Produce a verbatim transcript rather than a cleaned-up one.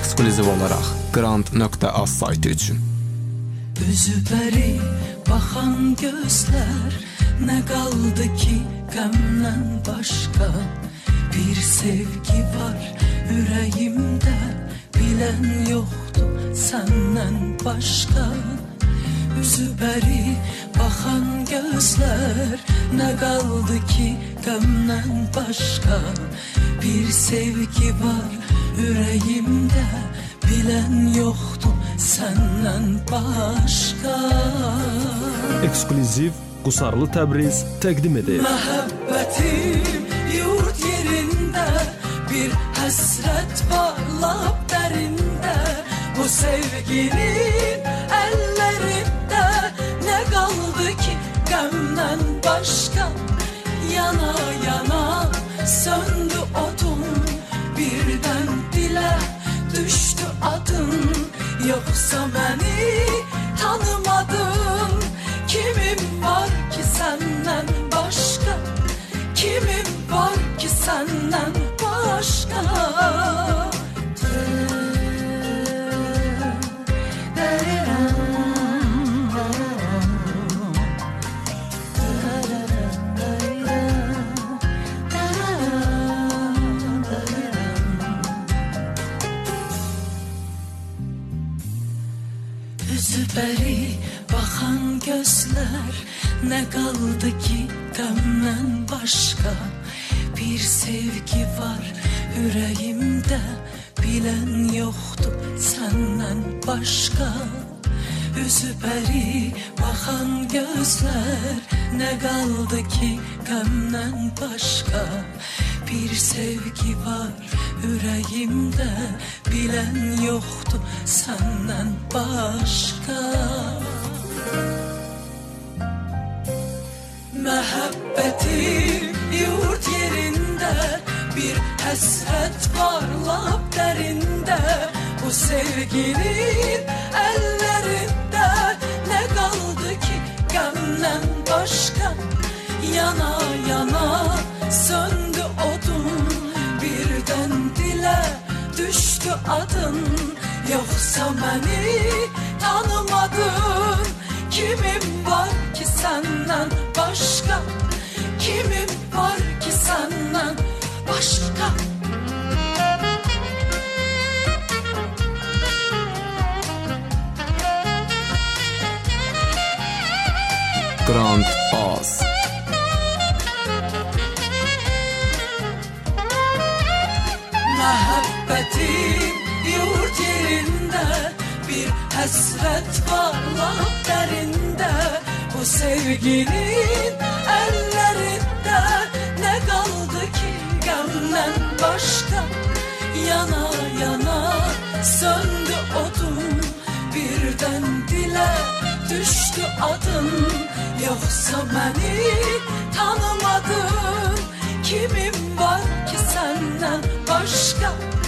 ekskluziv olaraq Qrand nöqtə az saytı üçün. Üzübəri baxan gözlər, nə qaldı ki qəmdən başqa? Bir sevgi var ürəyimdə, bilən yoxdur səndən başqa. Üzübəri baxan gözlər, nə qaldı ki qəmdən başqa? Bir sevgi var ürəyimdə, bilən yoxdur səndən başqa. Ekskluziv Qusarlı Təbriz təqdim edir. Məhəbbətim yurt yerində, bir həsrət var lap dərində. Bu sevginin əllərində, nə qaldı ki qəmdən başqa? Yana yana söndü odum, birdən dilə düşdü adın. Yoxsa məni tanımadın? Kimim var ki səndən başqa? Kimim var ki səndən başqa? Üzübəri baxan gözlər, nə qaldı ki qəmdən başqa? Bir sevgi var ürəyimdə, bilən yoxdur səndən başqa. Üzübəri baxan gözlər, nə qaldı ki qəmdən başqa? Bir sevgi var ürəyimdə, bilən yoxdur səndən başqa. Məhəbbətim yurt yerində, bir həsrət var lap dərində. Bu sevginin əllərində, nə qaldı ki qəmdən başqa? Yana yana söndü odum, birdən dilə düşdü adın. Yoxsa məni tanımadın? Kimim var ki səndən başqa? Kimim var ki səndən başqa? Qrand az. Məhəbbətim yurt yerində, bir həsrət var lap dərində. Bu sevginin əllərində, nə qaldı ki qəmdən başqa? Yana yana söndü odum, birdən dilə düşdü adın. Yoxsa məni tanımadın? Kimim var ki səndən başqa?